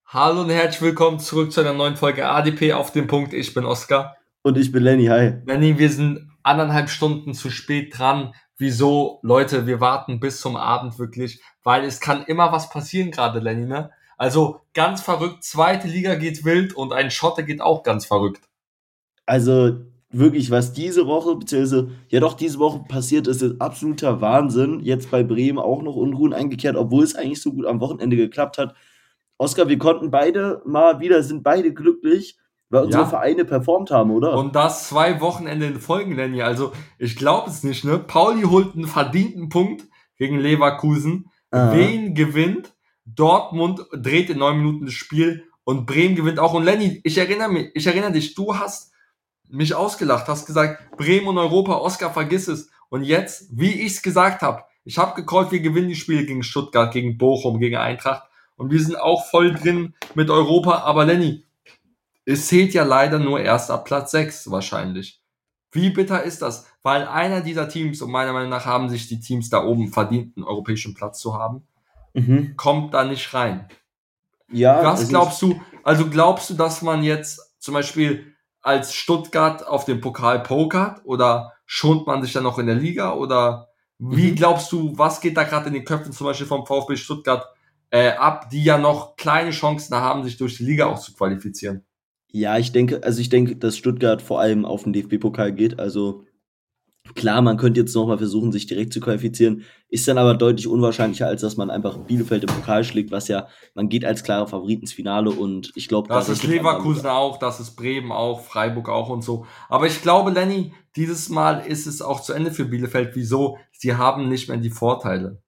Hallo und herzlich willkommen zurück zu einer neuen Folge ADP auf den Punkt. Ich bin Oskar. Und ich bin Lenny, hi. Lenny, wir sind 1,5 Stunden zu spät dran. Wieso? Leute, wir warten bis zum Abend wirklich, weil es kann immer was passieren gerade, Lenny, ne? Also ganz verrückt, zweite Liga geht wild und ein Schotte geht auch ganz verrückt. Also wirklich, was diese Woche, beziehungsweise ja doch diese Woche passiert ist, ist absoluter Wahnsinn. Jetzt bei Bremen auch noch Unruhen eingekehrt, obwohl es eigentlich so gut am Wochenende geklappt hat. Oskar, wir konnten beide mal wieder, sind beide glücklich, weil unsere Ja? Vereine performt haben, oder? Und das 2 Wochenende in Folge, Lenny. Also ich glaube es nicht, ne? Pauli holt einen verdienten Punkt gegen Leverkusen. Aha. Wen gewinnt? Dortmund dreht in 9 Minuten das Spiel und Bremen gewinnt auch. Und Lenny, ich erinnere dich, du hast mich ausgelacht, hast gesagt, Bremen und Europa, Oscar, vergiss es. Und jetzt, wie ich es gesagt habe, ich habe gecallt, wir gewinnen die Spiele gegen Stuttgart, gegen Bochum, gegen Eintracht. Und wir sind auch voll drin mit Europa. Aber Lenny, es zählt ja leider nur erst ab Platz 6 wahrscheinlich. Wie bitter ist das? Weil einer dieser Teams, und meiner Meinung nach haben sich die Teams da oben verdient, einen europäischen Platz zu haben, Mhm. kommt da nicht rein. Ja, Was also ich, glaubst du? Also glaubst du, dass man jetzt zum Beispiel als Stuttgart auf den Pokal pokert oder schont man sich dann noch in der Liga? Oder wie mhm. glaubst du, was geht da gerade in den Köpfen zum Beispiel vom VfB Stuttgart ab, die ja noch kleine Chancen haben, sich durch die Liga auch zu qualifizieren? Ja, ich denke, dass Stuttgart vor allem auf den DFB-Pokal geht. Also klar, man könnte jetzt noch mal versuchen, sich direkt zu qualifizieren, ist dann aber deutlich unwahrscheinlicher, als dass man einfach Bielefeld im Pokal schlägt, was ja, man geht als klarer Favorit ins Finale und ich glaube, da Das ist rechnet man damit. Leverkusen auch, das ist Bremen auch, Freiburg auch und so. Aber ich glaube, Lenny, dieses Mal ist es auch zu Ende für Bielefeld. Wieso? Sie haben nicht mehr die Vorteile.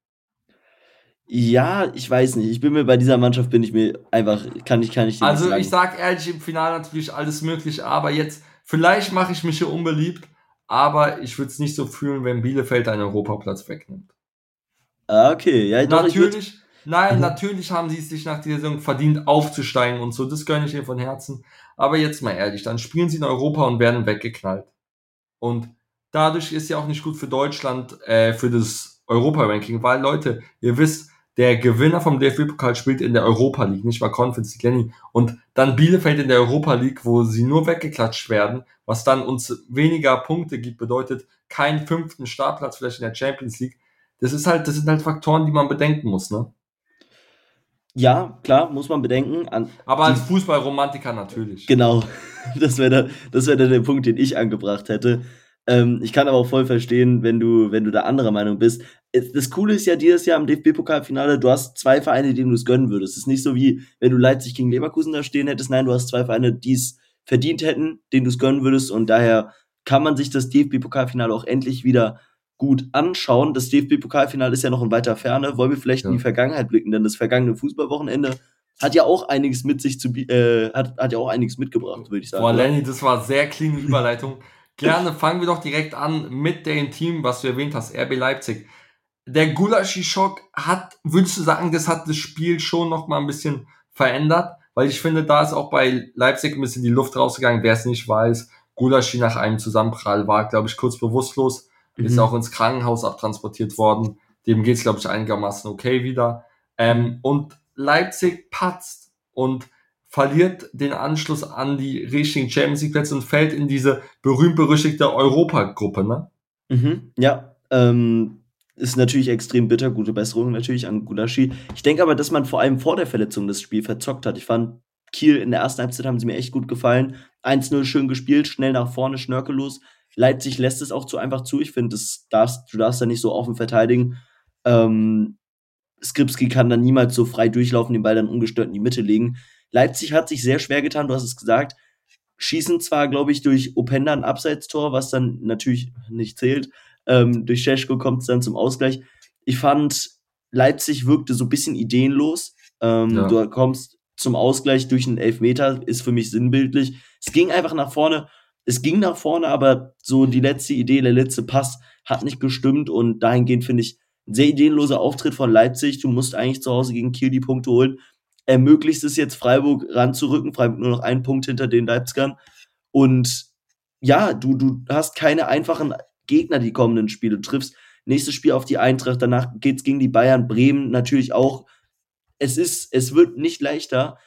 Ja, ich weiß nicht. Ich bin mir bei dieser Mannschaft bin ich mir einfach, kann ich dir nicht Also ich sagen. sag ehrlich, im Finale natürlich alles möglich, aber jetzt, vielleicht mache ich mich hier unbeliebt, aber ich würde es nicht so fühlen, wenn Bielefeld einen Europaplatz wegnimmt. Ah, okay, ja, doch, ich würde. Natürlich, nein, natürlich haben sie es sich nach dieser Saison verdient, aufzusteigen und so, das gönne ich ihnen von Herzen. Aber jetzt mal ehrlich, dann spielen sie in Europa und werden weggeknallt. Und dadurch ist ja auch nicht gut für Deutschland, für das Europa-Ranking, weil Leute, ihr wisst, der Gewinner vom DFB-Pokal spielt in der Europa League, nicht mal Conference League, Lenny. Und dann Bielefeld in der Europa League, wo sie nur weggeklatscht werden, was dann uns weniger Punkte gibt, bedeutet keinen 5. Startplatz vielleicht in der Champions League. Das sind halt Faktoren, die man bedenken muss, ne? Ja, klar, muss man bedenken. Aber als Die, Fußballromantiker natürlich. genau, das wär der Punkt, den ich angebracht hätte. Ich kann aber auch voll verstehen, wenn du da anderer Meinung bist. Das Coole ist ja dieses Jahr im DFB-Pokalfinale, du hast zwei Vereine, denen du es gönnen würdest. Es ist nicht so wie, wenn du Leipzig gegen Leverkusen da stehen hättest. Nein, du hast zwei Vereine, die es verdient hätten, denen du es gönnen würdest. Und daher kann man sich das DFB-Pokalfinale auch endlich wieder gut anschauen. Das DFB-Pokalfinale ist ja noch in weiter Ferne. Wollen wir vielleicht in die Ja. Vergangenheit blicken? Denn das vergangene Fußballwochenende hat ja auch einiges mit sich hat ja auch einiges mitgebracht, würde ich sagen, Boah, oder? Lenny, das war sehr clean Überleitung. Gerne fangen wir doch direkt an mit dem Team, was du erwähnt hast, RB Leipzig. Der Gulaschi-Schock hat, würdest du sagen, das hat das Spiel schon noch mal ein bisschen verändert? Weil ich finde, da ist auch bei Leipzig ein bisschen die Luft rausgegangen. Wer es nicht weiß, Gulaschi nach einem Zusammenprall war, glaube ich, kurz bewusstlos, ist auch Mhm. ins Krankenhaus abtransportiert worden. Dem geht's, glaube ich, einigermaßen okay wieder. Mhm. Und Leipzig patzt und verliert den Anschluss an die richtigen Champions League Plätze und fällt in diese berühmt-berüchtigte Europa-Gruppe, ne? Mhm. Ja, ist natürlich extrem bitter. Gute Besserung natürlich an Gulaschi. Ich denke aber, dass man vor allem vor der Verletzung das Spiel verzockt hat. Ich fand, Kiel in der ersten Halbzeit haben sie mir echt gut gefallen. 1-0 schön gespielt, schnell nach vorne, schnörkellos. Leipzig lässt es auch zu einfach zu. Ich finde, du darfst da nicht so offen verteidigen. Ähm, Skripski kann dann niemals so frei durchlaufen, den Ball dann ungestört in die Mitte legen. Leipzig hat sich sehr schwer getan, du hast es gesagt. Schießen zwar, glaube ich, durch Openda ein Abseitstor, was dann natürlich nicht zählt. Durch Šeško kommt es dann zum Ausgleich. Ich fand, Leipzig wirkte so ein bisschen ideenlos. Ja. Du kommst zum Ausgleich durch einen Elfmeter, ist für mich sinnbildlich. Es ging einfach nach vorne. Es ging nach vorne, aber so die letzte Idee, der letzte Pass hat nicht gestimmt und dahingehend finde ich, ein sehr ideenloser Auftritt von Leipzig. Du musst eigentlich zu Hause gegen Kiel die Punkte holen. Ermöglicht es jetzt Freiburg ranzurücken. Freiburg nur noch einen Punkt hinter den Leipzigern. Und ja, du hast keine einfachen Gegner die kommenden Spiele. Du triffst nächstes Spiel auf die Eintracht, danach geht's gegen die Bayern, Bremen natürlich auch. Es wird nicht leichter.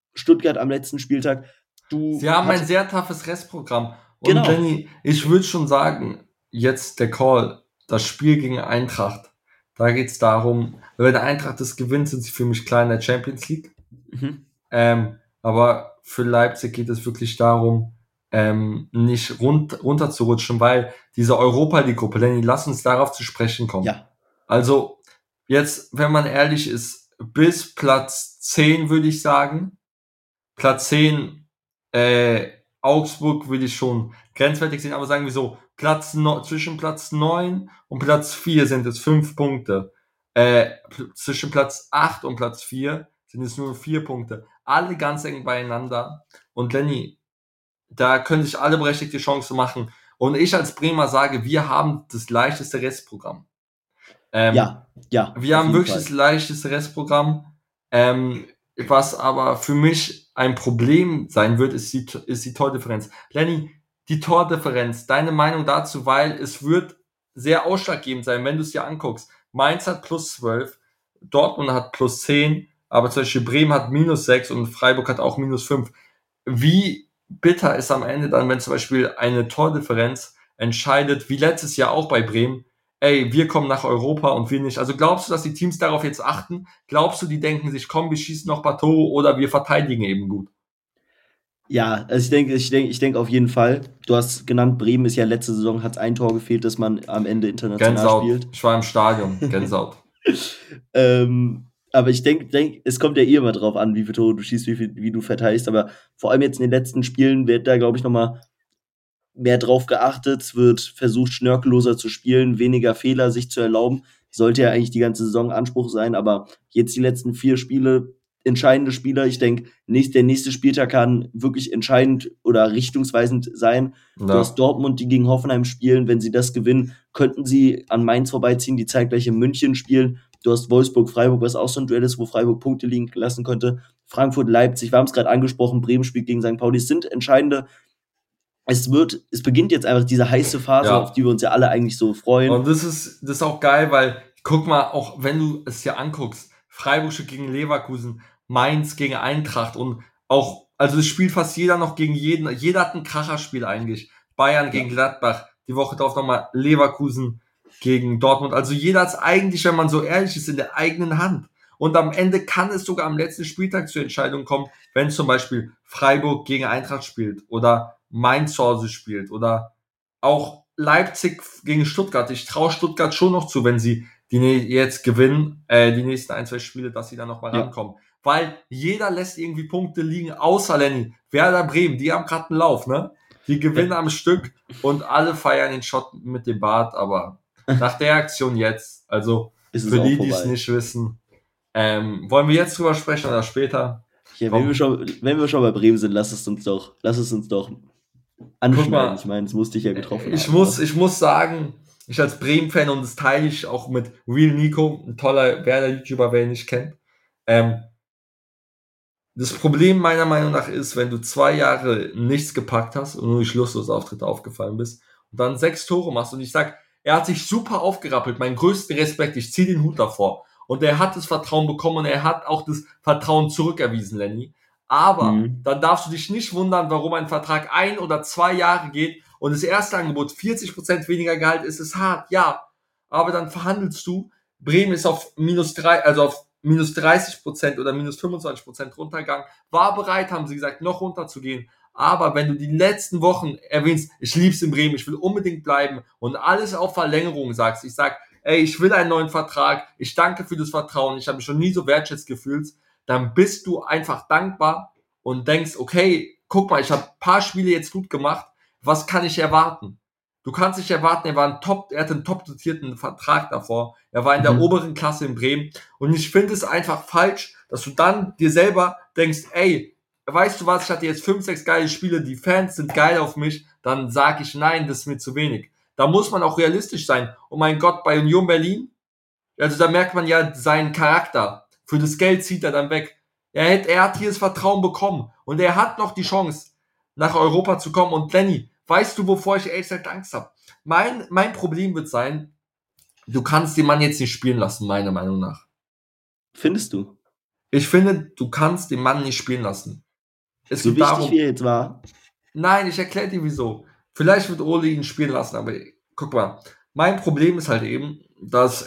Stuttgart am letzten Spieltag. Sie haben ein sehr toughes Restprogramm. Und Genau. Lenny, ich würde schon sagen, jetzt der Call, das Spiel gegen Eintracht, da geht es darum, wenn der Eintracht das gewinnt, sind sie für mich klar in der Champions League. Mhm. Aber für Leipzig geht es wirklich darum, nicht runterzurutschen, weil diese Europa League-Gruppe, Lenny, lass uns darauf zu sprechen kommen. Ja. Also, jetzt, wenn man ehrlich ist, bis Platz 10 würde ich sagen. Platz 10, Augsburg würde ich schon grenzwertig sehen, aber sagen wir so, zwischen Platz 9 und Platz 4 sind es 5 Punkte. Zwischen Platz 8 und Platz 4 sind es nur 4 Punkte. Alle ganz eng beieinander. Und Lenny, da können sich alle berechtigte Chancen machen. Und ich als Bremer sage, wir haben das leichteste Restprogramm. Ja, Wir auf haben jeden wirklich Fall. das leichteste Restprogramm. Was aber für mich ein Problem sein wird, ist die Tordifferenz. Lenny, die Tordifferenz, deine Meinung dazu, weil es wird sehr ausschlaggebend sein, wenn du es dir anguckst. Mainz hat plus 12, Dortmund hat plus 10, aber zum Beispiel Bremen hat minus 6 und Freiburg hat auch minus 5. Wie bitter ist am Ende dann, wenn zum Beispiel eine Tordifferenz entscheidet, wie letztes Jahr auch bei Bremen, ey, wir kommen nach Europa und wir nicht. Also glaubst du, dass die Teams darauf jetzt achten? Glaubst du, die denken sich, komm, wir schießen noch ein paar Tore oder wir verteidigen eben gut? Ja, also ich denke auf jeden Fall. Du hast genannt, Bremen ist ja letzte Saison, hat ein Tor gefehlt, dass man am Ende international Gänsehaut. spielt. Ich war im Stadion. Gänsehaut. Aber ich denke, es kommt ja eh immer drauf an, wie viele Tore du schießt, wie du verteidigst. Aber vor allem jetzt in den letzten Spielen wird da, glaube ich, nochmal mehr drauf geachtet. Es wird versucht, schnörkelloser zu spielen, weniger Fehler sich zu erlauben. Sollte ja eigentlich die ganze Saison Anspruch sein, aber jetzt die letzten 4 Spiele, entscheidende Spieler. Ich denke, der nächste Spieltag kann wirklich entscheidend oder richtungsweisend sein. Du hast Ja. Dortmund, die gegen Hoffenheim spielen. Wenn sie das gewinnen, könnten sie an Mainz vorbeiziehen, die zeitgleich in München spielen. Du hast Wolfsburg-Freiburg, was auch so ein Duell ist, wo Freiburg Punkte liegen lassen könnte. Frankfurt-Leipzig, wir haben es gerade angesprochen, Bremen spielt gegen St. Pauli. Es sind entscheidende. Es beginnt jetzt einfach diese heiße Phase, auf Ja. die wir uns ja alle eigentlich so freuen. Und das ist auch geil, weil, guck mal, auch wenn du es dir anguckst, Freiburg spielt gegen Leverkusen, Mainz gegen Eintracht und auch, also es spielt fast jeder noch gegen jeden, jeder hat ein Kracherspiel eigentlich. Bayern Ja, gegen Gladbach, die Woche drauf nochmal Leverkusen gegen Dortmund. Also jeder hat es eigentlich, wenn man so ehrlich ist, in der eigenen Hand. Und am Ende kann es sogar am letzten Spieltag zur Entscheidung kommen, wenn zum Beispiel Freiburg gegen Eintracht spielt oder Mainz zu Hause spielt oder auch Leipzig gegen Stuttgart. Ich traue Stuttgart schon noch zu, wenn sie jetzt gewinnen, die nächsten 1, 2 Spiele, dass sie dann nochmal ja, rankommen. Weil jeder lässt irgendwie Punkte liegen, außer Lenny. Werder Bremen, die haben gerade einen Lauf, ne? Die gewinnen ja. am Stück und alle feiern den Shot mit dem Bart, aber nach der Aktion jetzt, also Ist es für auch die es vorbei. nicht wissen, wollen wir jetzt drüber sprechen oder später? Ja, Komm, wenn wir schon bei Bremen sind, lass es uns doch guck anschneiden. Ich mal, meine, es muss dich ja getroffen ich haben, muss, oder? ich muss sagen, ich als Bremen-Fan und das teile ich auch mit Real Nico, ein toller Werder-YouTuber, wer ihn nicht kennt. Ähm, Das Problem meiner Meinung nach ist, wenn du 2 Jahre nichts gepackt hast und nur durch lustlose Auftritte aufgefallen bist und dann 6 Tore machst und ich sag, er hat sich super aufgerappelt, meinen größten Respekt, ich ziehe den Hut davor. Und er hat das Vertrauen bekommen und er hat auch das Vertrauen zurückerwiesen, Lenny. Aber Mhm. dann darfst du dich nicht wundern, warum ein Vertrag 1 oder 2 Jahre geht und das erste Angebot 40% weniger Gehalt ist, ist hart, ja. Aber dann verhandelst du, Bremen ist auf -3, also auf -30% oder -25% runtergegangen, war bereit, haben sie gesagt, noch runterzugehen. Aber wenn du die letzten Wochen erwähnst, ich lieb's in Bremen, ich will unbedingt bleiben und alles auf Verlängerung sagst, ich sag, ey, ich will einen neuen Vertrag, ich danke für das Vertrauen, ich habe mich schon nie so wertschätzt gefühlt, dann bist du einfach dankbar und denkst, okay, guck mal, ich habe ein paar Spiele jetzt gut gemacht, was kann ich erwarten? Du kannst nicht erwarten, er hat einen top dotierten Vertrag davor, er war in der Mhm. oberen Klasse in Bremen und ich finde es einfach falsch, dass du dann dir selber denkst, ey, weißt du was, ich hatte jetzt 5, 6 geile Spiele, die Fans sind geil auf mich, dann sage ich nein, das ist mir zu wenig. Da muss man auch realistisch sein. Oh mein Gott, bei Union Berlin, also da merkt man ja seinen Charakter. Für das Geld zieht er dann weg. Er hat hier das Vertrauen bekommen und er hat noch die Chance, nach Europa zu kommen. Und Lenny, weißt du, wovor ich ehrlich gesagt Angst habe? Mein Problem wird sein, du kannst den Mann jetzt nicht spielen lassen, meiner Meinung nach. Findest du? Ich finde, du kannst den Mann nicht spielen lassen. Es So geht wichtig, wie darum, er jetzt war. nein, ich erkläre dir wieso. Vielleicht wird Ole ihn spielen lassen, aber guck mal, mein Problem ist halt eben, dass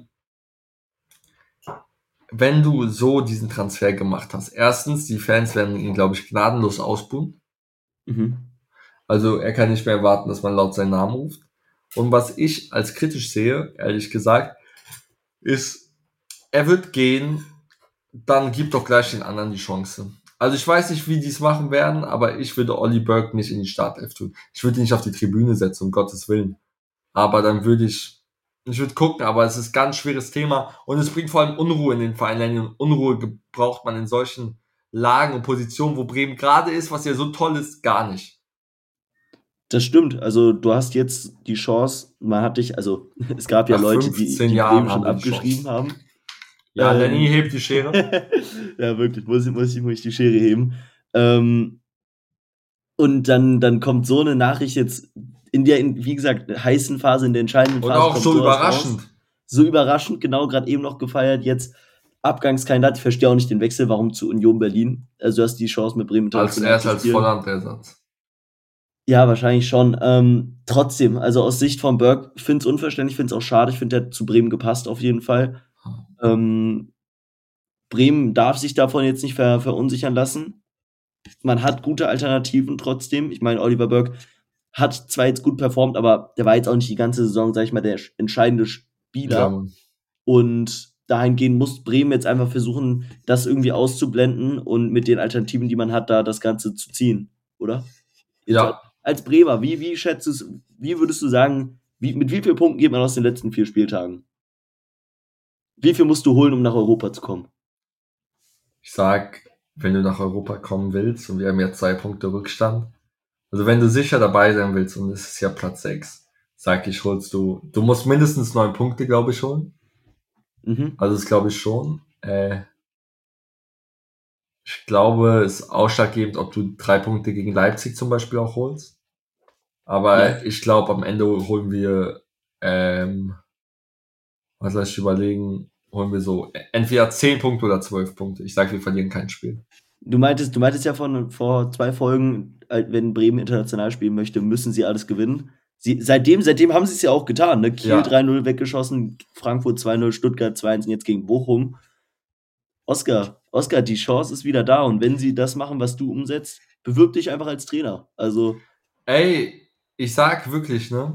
wenn du so diesen Transfer gemacht hast, erstens, die Fans werden ihn, glaube ich, gnadenlos ausbuhen. Mhm. Also er kann nicht mehr erwarten, dass man laut seinen Namen ruft. Und was ich als kritisch sehe, ehrlich gesagt, ist, er wird gehen, dann gib doch gleich den anderen die Chance. Also ich weiß nicht, wie die es machen werden, aber ich würde Ollie Burke nicht in die Startelf tun. Ich würde ihn nicht auf die Tribüne setzen, um Gottes Willen. Aber dann ich würde gucken, aber es ist ein ganz schweres Thema und es bringt vor allem Unruhe in den Verein. Und Unruhe braucht man in solchen Lagen und Positionen, wo Bremen gerade ist, was ja so toll ist, gar nicht. Das stimmt. Also, du hast jetzt die Chance, man hat dich also, es gab ja Nach Leute, 15 die Bremen Jahren schon haben wir die abgeschrieben Chance. haben. Ja, Lenny hebt die Schere. Ja, wirklich, muss ich die Schere heben. Und dann kommt so eine Nachricht jetzt wie gesagt, heißen Phase, in der entscheidenden Und Phase auch kommt so sowas raus. überraschend. So überraschend, genau, gerade eben noch gefeiert, jetzt Abgangskandidat. Ich verstehe auch nicht den Wechsel, warum zu Union Berlin. Also, du hast die Chance, mit Bremen international Erst zu als spielen. Volland-Ersatz. Ja, wahrscheinlich schon. Trotzdem, also aus Sicht von Burke, ich finde es unverständlich, ich finde es auch schade. Ich finde, der hat zu Bremen gepasst auf jeden Fall. Ähm, Bremen darf sich davon jetzt nicht verunsichern lassen. Man hat gute Alternativen trotzdem. Ich meine, Oliver Burke hat zwar jetzt gut performt, aber der war jetzt auch nicht die ganze Saison, sag ich mal, der entscheidende Ja, Spieler. Und dahingehend muss Bremen jetzt einfach versuchen, das irgendwie auszublenden und mit den Alternativen, die man hat, da das Ganze zu ziehen, oder? Jetzt ja. als Bremer, wie schätzt du es, wie würdest du sagen, mit wie vielen Punkten geht man aus den letzten 4 Spieltagen? Wie viel musst du holen, um nach Europa zu kommen? Ich sag, wenn du nach Europa kommen willst und wir haben ja 2 Punkte Rückstand, also wenn du sicher dabei sein willst und es ist ja Platz 6, sag ich, du musst mindestens 9 Punkte, glaube ich, holen. Mhm. Also das glaube ich schon. Ich glaube, es ist ausschlaggebend, ob du 3 Punkte gegen Leipzig zum Beispiel auch holst. Ja. Aber ich glaube, am Ende holen wir, was lass ich überlegen, holen wir so entweder 10 Punkte oder 12 Punkte. Ich sage, wir verlieren kein Spiel. Du meintest ja vor 2 Folgen, wenn Bremen international spielen möchte, müssen sie alles gewinnen. Seitdem haben sie es ja auch getan, ne? Kiel Ja, 3-0 weggeschossen, Frankfurt 2-0, Stuttgart 2-1 und jetzt gegen Bochum. Oskar, die Chance ist wieder da und wenn sie das machen, was du umsetzt, bewirb dich einfach als Trainer. Also, ey, ich sag wirklich, ne?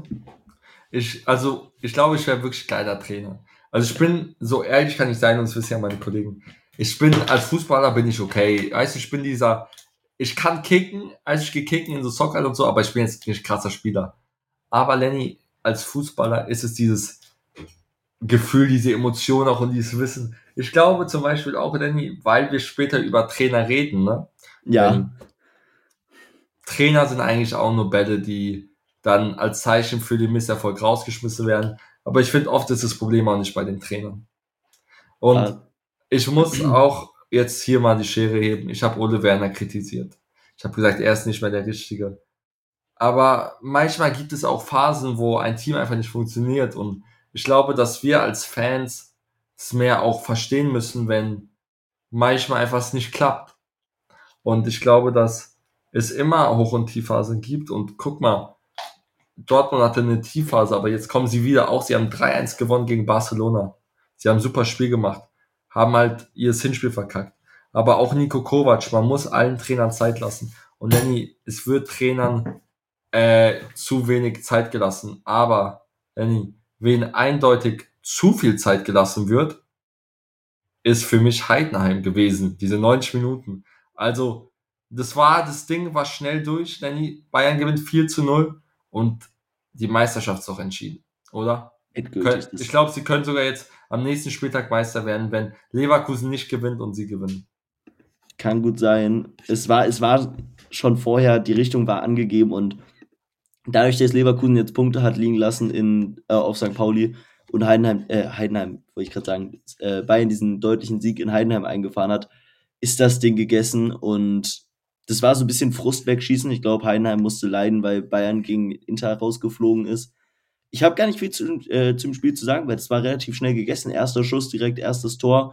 Ich glaube, ich wäre wirklich geiler Trainer. Also ich bin, so ehrlich kann ich sein, und das wissen ja meine Kollegen. Als Fußballer bin ich okay. Weißt du, ich kann kicken, also ich gehe kicken in so Soccer und so, aber ich bin jetzt nicht krasser Spieler. Aber Lenny, als Fußballer ist es dieses Gefühl, diese Emotion auch und dieses Wissen. Ich glaube zum Beispiel auch, Lenny, weil wir später über Trainer reden, ne? ja, Wenn Trainer sind eigentlich auch nur Bälle, die dann als Zeichen für den Misserfolg rausgeschmissen werden. Aber ich finde, oft ist das Problem auch nicht bei den Trainern. Und ah, ich muss auch jetzt hier mal die Schere heben. Ich habe Ole Werner kritisiert. Ich habe gesagt, er ist nicht mehr der Richtige. Aber manchmal gibt es auch Phasen, wo ein Team einfach nicht funktioniert. Und ich glaube, dass wir als Fans es mehr auch verstehen müssen, wenn manchmal einfach es nicht klappt. Und ich glaube, dass es immer Hoch- und Tiefphasen gibt. Und guck mal, Dortmund hatte eine Tiefphase, aber jetzt kommen sie wieder auch. Sie haben 3-1 gewonnen gegen Barcelona. Sie haben ein super Spiel gemacht, haben halt ihr Hinspiel verkackt. Aber auch Nico Kovac, man muss allen Trainern Zeit lassen. Und Lenny, es wird Trainern zu wenig Zeit gelassen. Aber Lenny, wen eindeutig zu viel Zeit gelassen wird, ist für mich Heidenheim gewesen, diese 90 Minuten. Also, das Ding war schnell durch, Lenny. Bayern gewinnt 4-0 und die Meisterschaft ist auch entschieden, oder? endgültig. Ich Das glaube, sie können sogar jetzt am nächsten Spieltag Meister werden, wenn Leverkusen nicht gewinnt und sie gewinnen. kann gut sein. Es war schon vorher, die Richtung war angegeben und dadurch, dass Leverkusen jetzt Punkte hat liegen lassen auf St. Pauli und Heidenheim, wollte ich gerade sagen, Bayern diesen deutlichen Sieg in Heidenheim eingefahren hat, ist das Ding gegessen und das war so ein bisschen Frust wegschießen. Ich glaube, Heidenheim musste leiden, weil Bayern gegen Inter rausgeflogen ist. Ich habe gar nicht viel zum Spiel zu sagen, weil es war relativ schnell gegessen. Erster Schuss, direkt erstes Tor.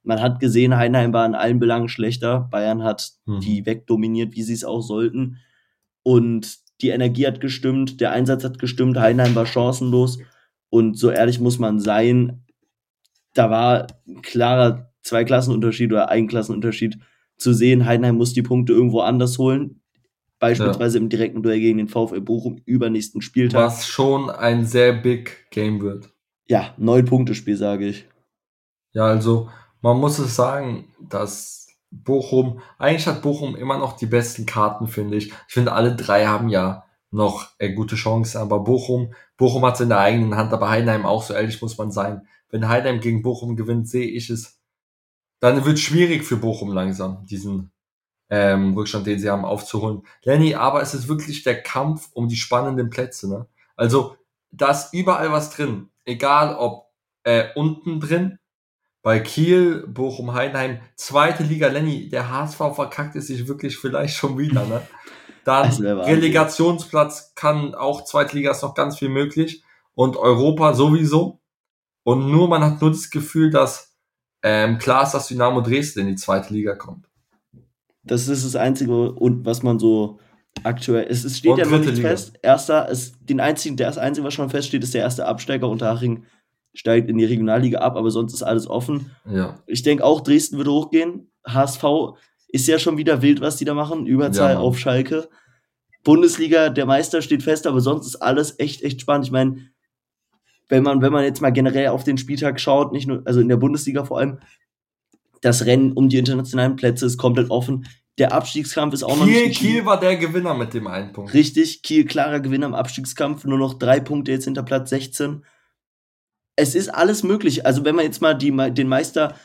Man hat gesehen, Heidenheim war in allen Belangen schlechter. Bayern hat die wegdominiert, wie sie es auch sollten. Und die Energie hat gestimmt, der Einsatz hat gestimmt, Heidenheim war chancenlos. Und so ehrlich muss man sein, da war ein klarer Zweiklassenunterschied oder Einklassenunterschied zu sehen. Heidenheim muss die Punkte irgendwo anders holen. Beispielsweise im direkten Duell gegen den VfL Bochum übernächsten Spieltag. Was schon ein sehr big Game wird. Ja, 9-Punkte-Spiel, sage ich. Ja, also man muss es sagen, dass eigentlich hat Bochum immer noch die besten Karten, finde ich. Ich finde, alle drei haben ja noch gute Chancen, aber Bochum hat es in der eigenen Hand, aber Heidenheim auch, so ehrlich muss man sein. Wenn Heidenheim gegen Bochum gewinnt, sehe ich es, dann wird es schwierig für Bochum langsam, diesen Rückstand, den sie haben, aufzuholen. Lenny, aber es ist wirklich der Kampf um die spannenden Plätze, ne? Also, da ist überall was drin. Egal ob unten drin, bei Kiel, Bochum, Heidenheim, zweite Liga, Lenny, der HSV verkackt es sich wirklich vielleicht schon wieder, ne? Dann Das wär Wahnsinn. Relegationsplatz kann auch zweite Liga, ist noch ganz viel möglich. Und Europa sowieso. Und man hat nur das Gefühl, dass klar ist, dass Dynamo Dresden in die zweite Liga kommt. Das ist das Einzige, und was man so aktuell. Es steht Und ja noch dritte nichts Liga. fest. Das Einzige, was schon feststeht, ist der erste Absteiger. Unterhaching steigt in die Regionalliga ab, aber sonst ist alles offen. Ja. Ich denke auch, Dresden wird hochgehen. HSV ist ja schon wieder wild, was die da machen. Überzahl Ja, Mann. auf Schalke. Bundesliga, der Meister steht fest, aber sonst ist alles echt spannend. Ich meine, wenn man jetzt mal generell auf den Spieltag schaut, nicht nur, also in der Bundesliga vor allem, das Rennen um die internationalen Plätze ist komplett offen. Der Abstiegskampf ist auch noch nicht entschieden. Kiel war der Gewinner mit dem einen Punkt. Richtig, Kiel klarer Gewinner im Abstiegskampf, nur noch 3 Punkte jetzt hinter Platz 16. Es ist alles möglich. Also wenn man jetzt mal den Meister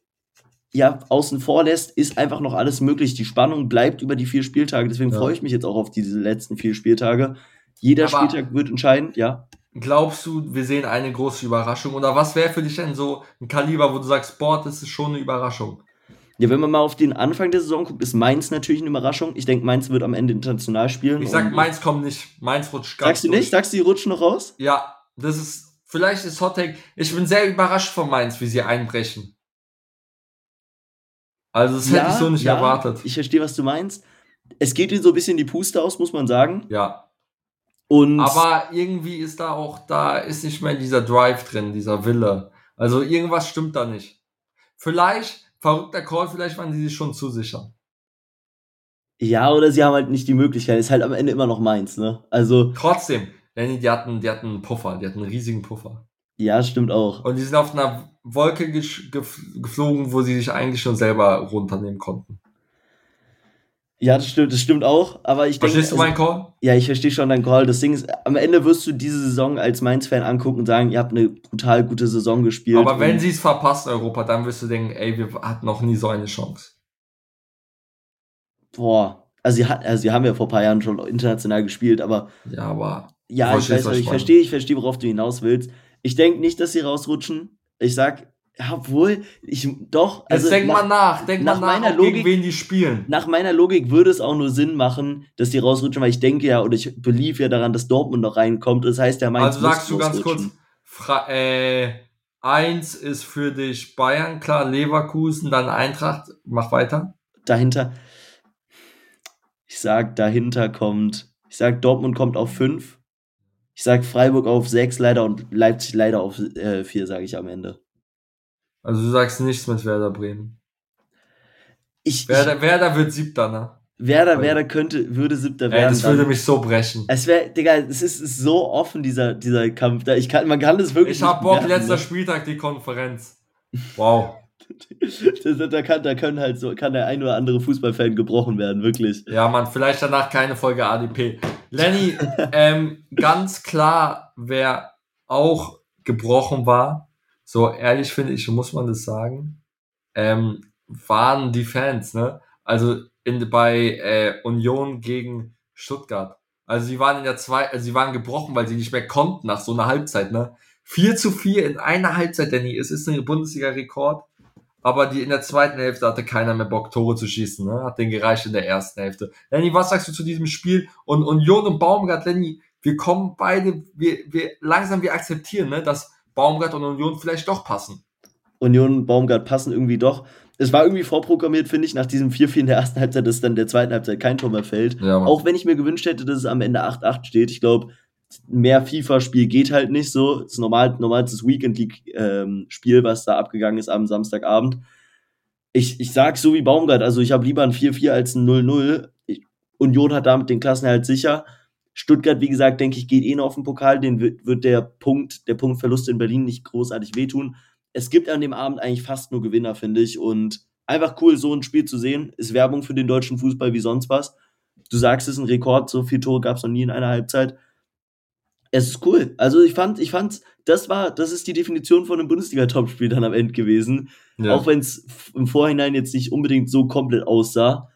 außen vor lässt, ist einfach noch alles möglich. Die Spannung bleibt über die 4 Spieltage. Deswegen freue ich mich jetzt auch auf diese letzten 4 Spieltage. Jeder Spieltag wird entscheidend, ja. Glaubst du, wir sehen eine große Überraschung? Oder was wäre für dich denn so ein Kaliber, wo du sagst, boah, das ist schon eine Überraschung? Ja, wenn man mal auf den Anfang der Saison guckt, ist Mainz natürlich eine Überraschung. Ich denke, Mainz wird am Ende international spielen. Ich sag, Mainz kommt nicht. Mainz rutscht ganz Sagst du nicht? Sagst du, die rutschen noch raus? Ja, vielleicht ist Hot Take. Ich bin sehr überrascht von Mainz, wie sie einbrechen. Also, das hätte ich so nicht erwartet. Ich verstehe, was du meinst. Es geht ihnen so ein bisschen die Puste aus, muss man sagen. Ja. Und aber irgendwie ist da ist nicht mehr dieser Drive drin, dieser Wille. Also irgendwas stimmt da nicht. Vielleicht, verrückter Call, vielleicht waren die sich schon zu sicher. Ja, oder sie haben halt nicht die Möglichkeit. Ist halt am Ende immer noch Mainz, ne? Also. Trotzdem, Lenny, die hatten einen Puffer, die hatten einen riesigen Puffer. Ja, stimmt auch. Und die sind auf einer Wolke geflogen, wo sie sich eigentlich schon selber runternehmen konnten. Ja, das stimmt auch, aber ich denke... Verstehst du meinen Call? Ja, ich verstehe schon deinen Call. Das Ding ist, am Ende wirst du diese Saison als Mainz-Fan angucken und sagen, ihr habt eine brutal gute Saison gespielt. Aber wenn sie es verpassen, Europa, dann wirst du denken, ey, wir hatten noch nie so eine Chance. Boah, also sie haben ja vor ein paar Jahren schon international gespielt, aber... Ja, aber... Ja, ich verstehe, worauf du hinaus willst. Ich denke nicht, dass sie rausrutschen. Ich sag... Obwohl, Also denk mal nach, meiner Logik, gegen wen die spielen. Nach meiner Logik würde es auch nur Sinn machen, dass die rausrutschen, weil ich denke ja, oder ich believe ja daran, dass Dortmund noch reinkommt. Das heißt, der Mainz also sagst du ganz kurz, 1 ist für dich Bayern, klar, Leverkusen, dann Eintracht, mach weiter. Dahinter Dortmund kommt auf 5. Ich sag Freiburg auf 6 leider und Leipzig leider auf 4, sage ich am Ende. Also du sagst nichts mit Werder Bremen. Werder wird 7. ne? Werder würde 7. werden. Das würde mich so brechen. Es ist so offen, dieser Kampf. Man kann das wirklich. Ich hab Bock, letzter Spieltag die Konferenz. Wow. Da kann der ein oder andere Fußballfan gebrochen werden, wirklich. Ja, Mann, vielleicht danach keine Folge ADP. Lenny, ganz klar, wer auch gebrochen war, so ehrlich finde ich, muss man das sagen, waren die Fans, ne? Also bei Union gegen Stuttgart. Also sie waren sie waren gebrochen, weil sie nicht mehr konnten nach so einer Halbzeit, ne? 4:4 in einer Halbzeit, Danny. Es ist ein Bundesliga-Rekord. Aber in der zweiten Hälfte hatte keiner mehr Bock, Tore zu schießen, ne? Hat den gereicht in der ersten Hälfte. Lenny, was sagst du zu diesem Spiel? Und Union und Baumgart, Lenny, wir kommen beide, wir akzeptieren, ne, dass Baumgart und Union vielleicht doch passen. Union, Baumgart passen irgendwie doch. Es war irgendwie vorprogrammiert, finde ich, nach diesem 4-4 in der ersten Halbzeit, dass dann der zweiten Halbzeit kein Tor mehr fällt. Ja, Mann. Auch wenn ich mir gewünscht hätte, dass es am Ende 8-8 steht. Ich glaube, mehr FIFA-Spiel geht halt nicht so. Das ist normalstes Weekend League-Spiel, was da abgegangen ist am Samstagabend. Ich sag so wie Baumgart, also ich habe lieber ein 4-4 als ein 0-0. Union hat damit den Klassenerhalt sicher. Stuttgart, wie gesagt, denke ich, geht eh noch auf den Pokal. Den wird der Punktverlust in Berlin nicht großartig wehtun. Es gibt an dem Abend eigentlich fast nur Gewinner, finde ich. Und einfach cool, so ein Spiel zu sehen. Ist Werbung für den deutschen Fußball wie sonst was. Du sagst, es ist ein Rekord, so viele Tore gab es noch nie in einer Halbzeit. Es ist cool. Also ich fand's, das ist die Definition von einem Bundesliga-Topspiel dann am Ende gewesen. Ja. Auch wenn es im Vorhinein jetzt nicht unbedingt so komplett aussah.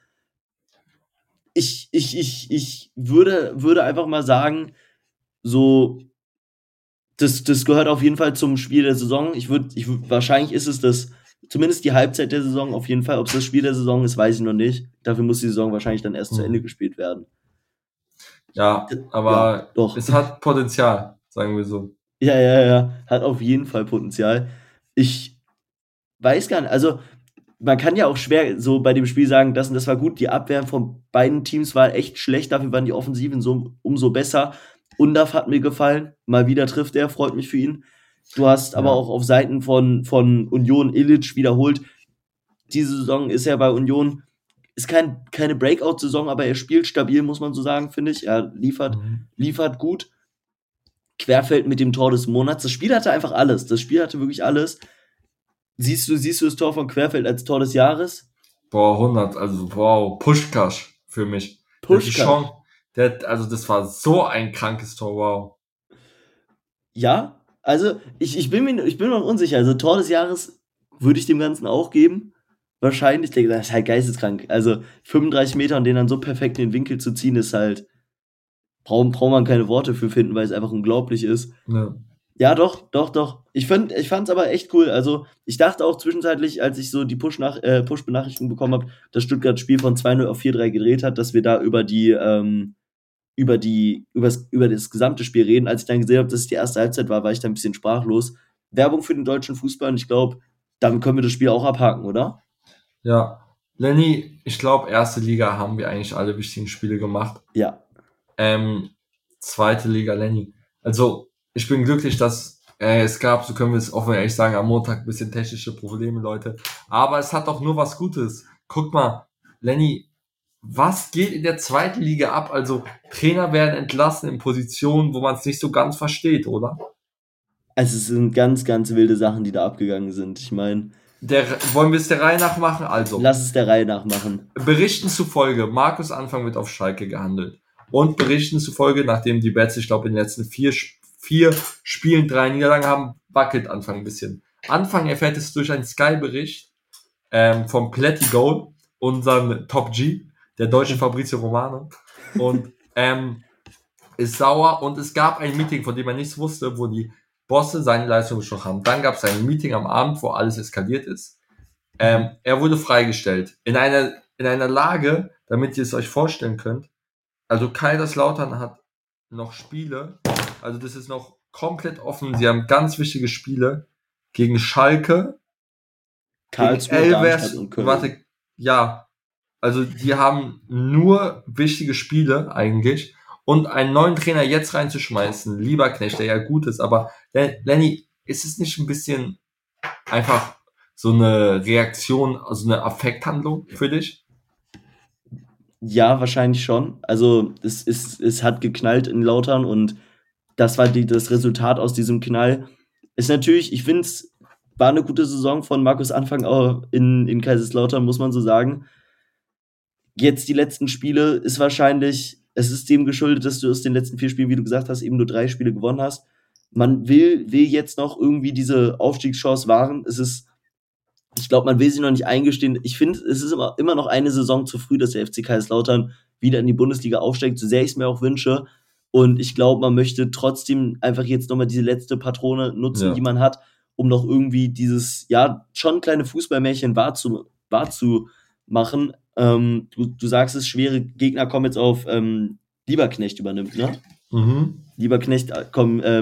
Ich würde einfach mal sagen, so, das gehört auf jeden Fall zum Spiel der Saison. Wahrscheinlich ist es zumindest die Halbzeit der Saison auf jeden Fall. Ob es das Spiel der Saison ist, weiß ich noch nicht. Dafür muss die Saison wahrscheinlich dann erst zu Ende gespielt werden. Ja, aber Ja, doch. es hat Potenzial, sagen wir so. Ja. Hat auf jeden Fall Potenzial. Ich weiß gar nicht, also man kann ja auch schwer so bei dem Spiel sagen, das und das war gut. Die Abwehr von beiden Teams war echt schlecht, dafür waren die Offensiven so umso besser. Undav hat mir gefallen, mal wieder trifft er, freut mich für ihn. Du hast aber Ja. auch auf Seiten von Union Illich wiederholt. Diese Saison ist er bei Union, ist keine Breakout-Saison, aber er spielt stabil, muss man so sagen, finde ich. Er liefert gut. Querfeld mit dem Tor des Monats. Das Spiel hatte einfach alles. Das Spiel hatte wirklich alles. Siehst du das Tor von Querfeld als Tor des Jahres? Boah, 100, also wow, Puschkasch für mich. Puschkasch. Also das war so ein krankes Tor, wow. Ja, also ich bin mir noch unsicher. Also Tor des Jahres würde ich dem Ganzen auch geben. Wahrscheinlich. Ich denke, das ist halt geisteskrank. Also 35 Meter und den dann so perfekt in den Winkel zu ziehen, ist halt, braucht man keine Worte für finden, weil es einfach unglaublich ist. Ja. Ja, doch. Ich fand's aber echt cool. Also, ich dachte auch zwischenzeitlich, als ich so die Push-Benachrichtigung bekommen habe, dass Stuttgart das Spiel von 2-0 auf 4-3 gedreht hat, dass wir da über das gesamte Spiel reden. Als ich dann gesehen habe, dass es die erste Halbzeit war ich da ein bisschen sprachlos. Werbung für den deutschen Fußball und ich glaube, damit können wir das Spiel auch abhaken, oder? Ja. Lenny, ich glaube, erste Liga haben wir eigentlich alle wichtigen Spiele gemacht. Ja. Zweite Liga, Lenny. Also, ich bin glücklich, dass es gab, so können wir es offen ehrlich sagen, am Montag ein bisschen technische Probleme, Leute. Aber es hat doch nur was Gutes. Guck mal, Lenny, was geht in der zweiten Liga ab? Also, Trainer werden entlassen in Positionen, wo man es nicht so ganz versteht, oder? Also, es sind ganz, ganz wilde Sachen, die da abgegangen sind. Ich meine, Wollen wir es der Reihe nach machen? Also, lass es der Reihe nach machen. Berichten zufolge, Markus Anfang wird auf Schalke gehandelt. Und Berichten zufolge, nachdem die Bets, ich glaube, in den letzten vier Spielen 3 Niederlagen haben, wackelt Anfang ein bisschen. Anfang erfährt es durch einen Sky-Bericht vom Plätti Goal, unserem Top G, der deutsche Fabrizio Romano. Und ist sauer und es gab ein Meeting, von dem man nichts wusste, wo die Bosse seine Leistung besprochen haben. Dann gab es ein Meeting am Abend, wo alles eskaliert ist. Er wurde freigestellt. In einer Lage, damit ihr es euch vorstellen könnt, also Kaiserslautern hat noch Spiele, also das ist noch komplett offen. Sie haben ganz wichtige Spiele gegen Schalke, Karlsruhe, gegen Darmstadt und Köln. Also die haben nur wichtige Spiele eigentlich. Und einen neuen Trainer jetzt reinzuschmeißen, Lieberknecht, der ja gut ist, aber Lenny, ist es nicht ein bisschen einfach so eine Reaktion, also eine Affekthandlung für dich? Ja, wahrscheinlich schon. Also, es hat geknallt in Lautern und das war das Resultat aus diesem Knall. Ist natürlich, ich finde es war eine gute Saison von Markus Anfang auch in Kaiserslautern, muss man so sagen. Jetzt die letzten Spiele ist wahrscheinlich, es ist dem geschuldet, dass du aus den letzten 4 Spielen, wie du gesagt hast, eben nur 3 Spiele gewonnen hast. Man will jetzt noch irgendwie diese Aufstiegschance wahren. Ich glaube, man will sie noch nicht eingestehen. Ich finde, es ist immer noch eine Saison zu früh, dass der FC Kaiserslautern wieder in die Bundesliga aufsteigt, so sehr ich es mir auch wünsche. Und ich glaube, man möchte trotzdem einfach jetzt nochmal diese letzte Patrone nutzen, die man hat, um noch irgendwie dieses, ja, schon kleine Fußballmärchen wahrzumachen. Du sagst es, schwere Gegner kommen jetzt auf Lieberknecht übernimmt, ne? Mhm. Lieberknecht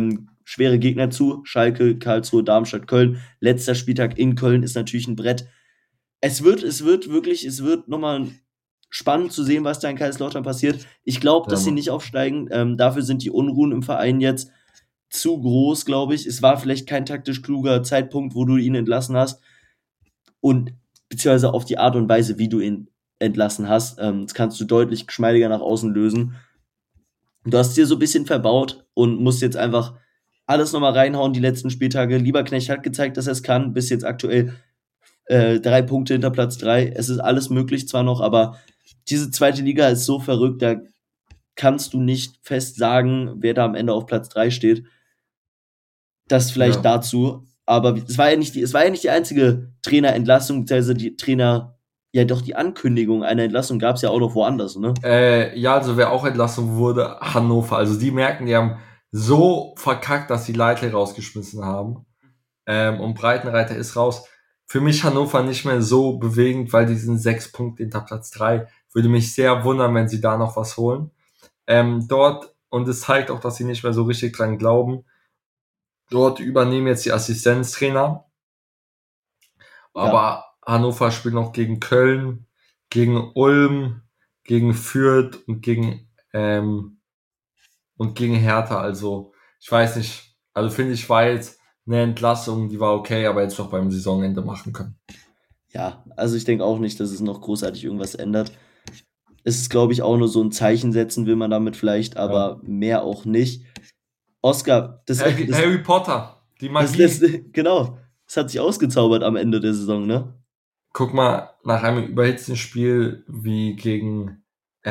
schwere Gegner zu. Schalke, Karlsruhe, Darmstadt, Köln. Letzter Spieltag in Köln ist natürlich ein Brett. Es wird nochmal spannend zu sehen, was da in Kaiserslautern passiert. Ich glaube, dass sie nicht aufsteigen. Dafür sind die Unruhen im Verein jetzt zu groß, glaube ich. Es war vielleicht kein taktisch kluger Zeitpunkt, wo du ihn entlassen hast. Und beziehungsweise auf die Art und Weise, wie du ihn entlassen hast. Das kannst du deutlich geschmeidiger nach außen lösen. Du hast dir so ein bisschen verbaut und musst jetzt einfach alles nochmal reinhauen, die letzten Spieltage. Lieberknecht hat gezeigt, dass er es kann, bis jetzt aktuell 3 Punkte hinter Platz 3. Es ist alles möglich zwar noch, aber diese zweite Liga ist so verrückt, da kannst du nicht fest sagen, wer da am Ende auf Platz 3 steht. Das vielleicht dazu. Aber es war ja nicht die einzige Trainerentlassung, beziehungsweise die Ankündigung einer Entlassung gab es ja auch noch woanders, ne? Ja, also wer auch entlassen wurde, Hannover. Also die merken, die haben so verkackt, dass sie Leitl rausgeschmissen haben. Und Breitenreiter ist raus. Für mich Hannover nicht mehr so bewegend, weil die sind 6 Punkte hinter Platz 3. Würde mich sehr wundern, wenn sie da noch was holen. Dort, und es zeigt auch, dass sie nicht mehr so richtig dran glauben. Dort übernehmen jetzt die Assistenztrainer. Aber Hannover spielt noch gegen Köln, gegen Ulm, gegen Fürth und gegen Hertha. Also ich weiß nicht. Also finde ich, war jetzt eine Entlassung, die war okay, aber jetzt noch beim Saisonende machen können. Ja, also ich denke auch nicht, dass es noch großartig irgendwas ändert. Es ist, glaube ich, auch nur so ein Zeichen setzen will man damit vielleicht, aber mehr auch nicht. Oscar, Harry Potter, die Magie. genau, das hat sich ausgezaubert am Ende der Saison, ne? Guck mal, nach einem überhitzten Spiel wie gegen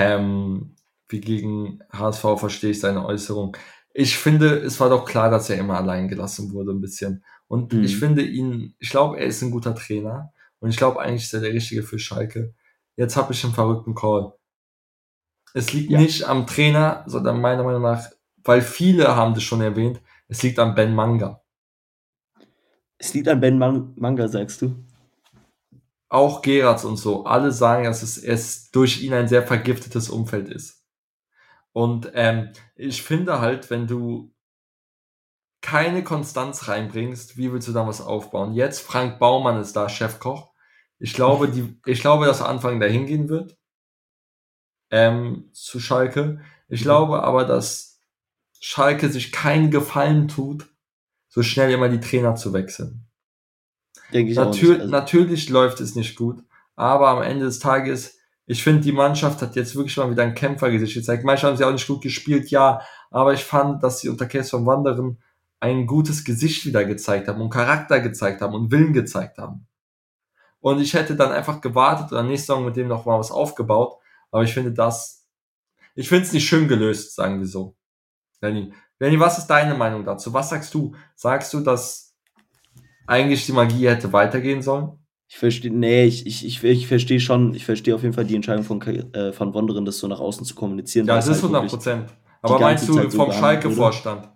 HSV verstehe ich seine Äußerung. Ich finde, es war doch klar, dass er immer allein gelassen wurde, ein bisschen. Und ich finde ich glaube, er ist ein guter Trainer. Und ich glaube, eigentlich ist er der Richtige für Schalke. Jetzt habe ich einen verrückten Call. Es liegt nicht am Trainer, sondern meiner Meinung nach, weil viele haben das schon erwähnt, es liegt an Ben Manga. Es liegt an Ben Manga, sagst du? Auch Geratz und so, alle sagen, dass es durch ihn ein sehr vergiftetes Umfeld ist. Und ich finde halt, wenn du keine Konstanz reinbringst, wie willst du da was aufbauen? Jetzt Frank Baumann ist da, Chefkoch. Ich glaube, dass er Anfang dahin gehen wird zu Schalke. Ich glaube aber, dass Schalke sich keinen Gefallen tut, so schnell immer die Trainer zu wechseln. Denke ich auch nicht. Also, natürlich läuft es nicht gut, aber am Ende des Tages, ich finde, die Mannschaft hat jetzt wirklich mal wieder ein Kämpfergesicht gezeigt. Manchmal haben sie auch nicht gut gespielt, ja, aber ich fand, dass sie unter Kees von Wanderen ein gutes Gesicht wieder gezeigt haben und Charakter gezeigt haben und Willen gezeigt haben. Und ich hätte dann einfach gewartet oder nächste Saison mit dem noch mal was aufgebaut, aber ich finde es nicht schön gelöst, sagen wir so. Lenny, was ist deine Meinung dazu? Was sagst du? Sagst du, dass eigentlich die Magie hätte weitergehen sollen? ich verstehe schon, ich verstehe auf jeden Fall die Entscheidung von Wonderen, das so nach außen zu kommunizieren. Ja, weil das es ist halt wirklich 100%. die Aber meinst ganze du Zeit so vom gehandelt wurde. Schalke-Vorstand?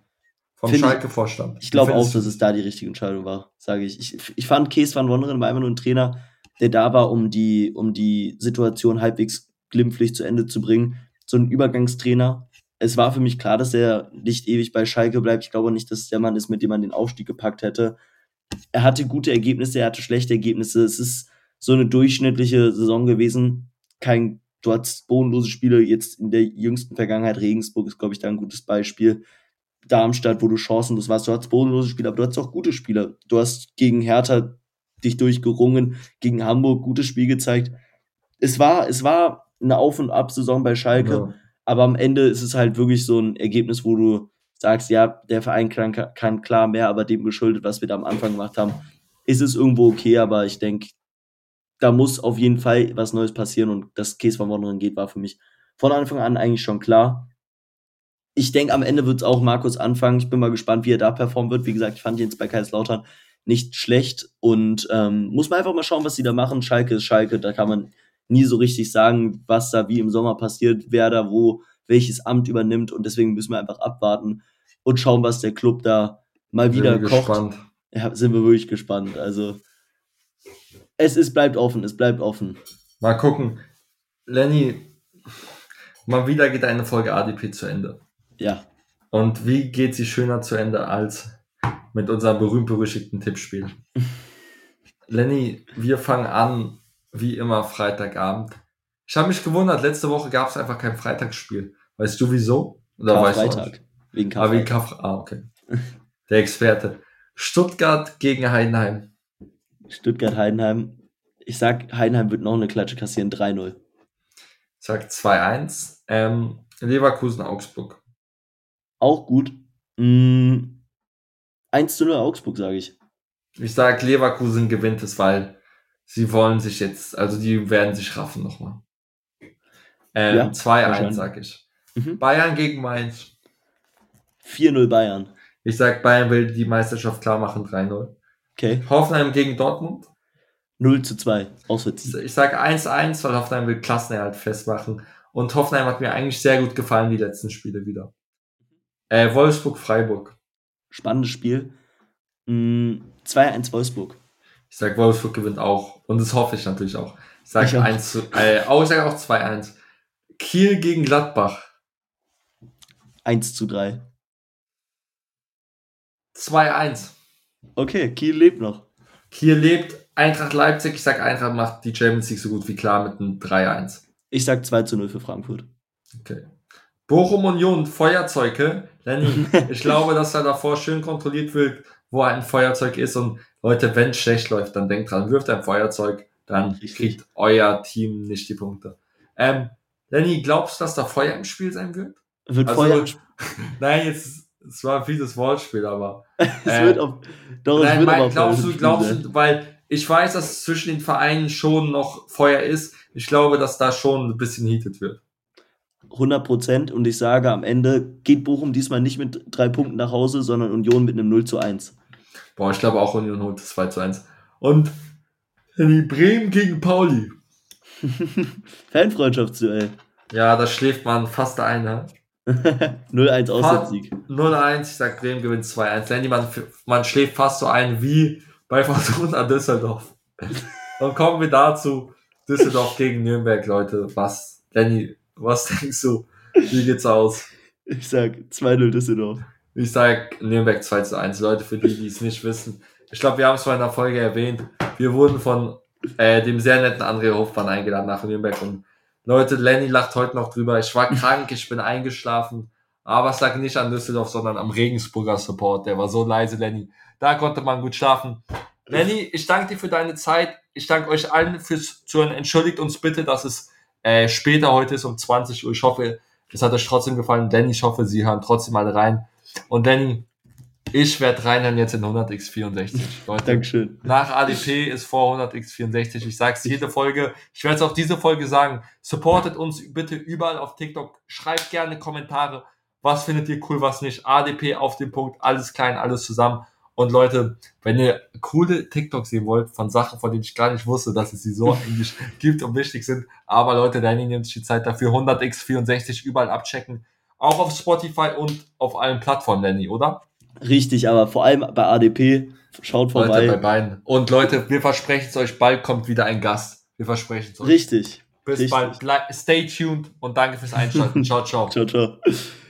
Ich glaube auch, dass es da die richtige Entscheidung war, sage ich. Ich fand, Kees van Wonderen war immer nur ein Trainer, der da war, um die Situation halbwegs glimpflich zu Ende zu bringen. So ein Übergangstrainer. Es war für mich klar, dass er nicht ewig bei Schalke bleibt. Ich glaube nicht, dass es der Mann ist, mit dem man den Aufstieg gepackt hätte. Er hatte gute Ergebnisse, er hatte schlechte Ergebnisse. Es ist so eine durchschnittliche Saison gewesen. Du hattest bodenlose Spiele, jetzt in der jüngsten Vergangenheit. Regensburg ist, glaube ich, da ein gutes Beispiel. Darmstadt, wo du chancenlos warst. Du hattest bodenlose Spieler, aber du hattest auch gute Spieler. Du hast gegen Hertha dich durchgerungen, gegen Hamburg gutes Spiel gezeigt. Es war eine Auf- und Ab-Saison bei Schalke, aber am Ende ist es halt wirklich so ein Ergebnis, wo du sagst, ja, der Verein kann klar mehr, aber dem geschuldet, was wir da am Anfang gemacht haben, ist es irgendwo okay, aber ich denke, da muss auf jeden Fall was Neues passieren und dass Kees van Wonderen geht, war für mich von Anfang an eigentlich schon klar. Ich denke, am Ende wird es auch Markus anfangen. Ich bin mal gespannt, wie er da performen wird. Wie gesagt, ich fand ihn jetzt bei Kaiserslautern nicht schlecht und muss man einfach mal schauen, was sie da machen. Schalke ist Schalke, da kann man nie so richtig sagen, was da wie im Sommer passiert, wer da wo welches Amt übernimmt und deswegen müssen wir einfach abwarten und schauen, was der Club da mal wieder kocht. Gespannt. Ja, sind wir wirklich gespannt. Also bleibt offen, es bleibt offen. Mal gucken. Lenny, mal wieder geht eine Folge ADP zu Ende. Ja. Und wie geht sie schöner zu Ende als mit unserem berühmt-berüchtigten Tippspiel? Lenny, wir fangen an, wie immer, Freitagabend. Ich habe mich gewundert, letzte Woche gab es einfach kein Freitagsspiel. Weißt du wieso? Oder weißt du auch Karfreitag. nicht? Wegen Wegen Karfreitag. Okay. Der Experte. Stuttgart gegen Heidenheim. Stuttgart-Heidenheim. Ich sag, Heidenheim wird noch eine Klatsche kassieren, 3-0. Ich sag 2-1. Leverkusen-Augsburg. Auch gut. 1-0 Augsburg, sage ich. Ich sag, Leverkusen gewinnt es, weil sie wollen sich jetzt, also die werden sich raffen nochmal. Ja, 2-1 wahrscheinlich. sag ich. Mhm. Bayern gegen Mainz. 4-0 Bayern. Ich sag, Bayern will die Meisterschaft klar machen, 3-0. Okay. Hoffenheim gegen Dortmund. 0-2. Auswärtssieg. Ich sag 1-1, weil Hoffenheim will Klassenerhalt festmachen. Und Hoffenheim hat mir eigentlich sehr gut gefallen, die letzten Spiele wieder. Wolfsburg-Freiburg. Spannendes Spiel. 2-1 Wolfsburg. Ich sag, Wolfsburg gewinnt auch. Und das hoffe ich natürlich auch. Ich sag Ich auch. 2-1. Kiel gegen Gladbach. 1-3. 2-1. Okay, Kiel lebt noch. Kiel lebt. Eintracht Leipzig. Ich sag, Eintracht macht die Champions League so gut wie klar mit einem 3-1. Ich sag 2-0 für Frankfurt. Okay. Bochum Union, Feuerzeuge. Lenny, ich glaube, dass da davor schön kontrolliert wird, wo ein Feuerzeug ist. Und Leute, wenn es schlecht läuft, dann denkt dran, wirft ein Feuerzeug, dann kriegt euer Team nicht die Punkte. Lenny, glaubst du, dass da Feuer im Spiel sein wird? Wird Feuer im Spiel? Nein, es war ein fieses Wortspiel, aber... es wird aber glaubst du, weil ich weiß, dass zwischen den Vereinen schon noch Feuer ist. Ich glaube, dass da schon ein bisschen heated wird. 100%, und ich sage, am Ende geht Bochum diesmal nicht mit 3 Punkten nach Hause, sondern Union mit einem 0-1. Boah, ich glaube auch Union holt das 2-1. Und die Bremen gegen Pauli. Fanfreundschaftsduell. Ja, da schläft man fast ein, ne? 0-1 Auswärtssieg. 0-1, ich sag, Bremen gewinnt 2-1. Lenny, man schläft fast so ein wie bei Fortuna Düsseldorf. Dann kommen wir dazu. Düsseldorf gegen Nürnberg, Leute. Lenny, was denkst du? Wie geht's aus? Ich sag 2-0 Düsseldorf. Ich sag Nürnberg 2-1. Leute, für die es nicht wissen. Ich glaube, wir haben es vorhin in der Folge erwähnt. Wir wurden von dem sehr netten André Hofmann eingeladen nach Nürnberg. Und Leute, Lenny lacht heute noch drüber. Ich war krank, ich bin eingeschlafen. Aber es lag nicht an Düsseldorf, sondern am Regensburger Support. Der war so leise, Lenny. Da konnte man gut schlafen. Lenny, ich danke dir für deine Zeit. Ich danke euch allen fürs Zuhören. Entschuldigt uns bitte, dass es später heute ist um 20 Uhr. Ich hoffe, es hat euch trotzdem gefallen. Lenny, ich hoffe, Sie hören trotzdem alle rein. Und Lenny, ich werde reinhören jetzt in 100x64. Leute, Dankeschön. Nach ADP ist vor 100x64. Ich sage es jede Folge. Ich werde es auch diese Folge sagen. Supportet uns bitte überall auf TikTok. Schreibt gerne Kommentare. Was findet ihr cool, was nicht? ADP auf den Punkt. Alles klein, alles zusammen. Und Leute, wenn ihr coole TikToks sehen wollt von Sachen, von denen ich gar nicht wusste, dass es sie so eigentlich gibt und wichtig sind, aber Leute, Danny nimmt sich die Zeit dafür, 100x64 überall abchecken, auch auf Spotify und auf allen Plattformen, Danny, oder? Richtig, aber vor allem bei ADP, schaut vorbei. Leute, bei beiden. Und Leute, wir versprechen es euch, bald kommt wieder ein Gast. Wir versprechen es euch. Richtig. Bis bald. Stay tuned und danke fürs Einschalten. Ciao, ciao. Ciao, ciao.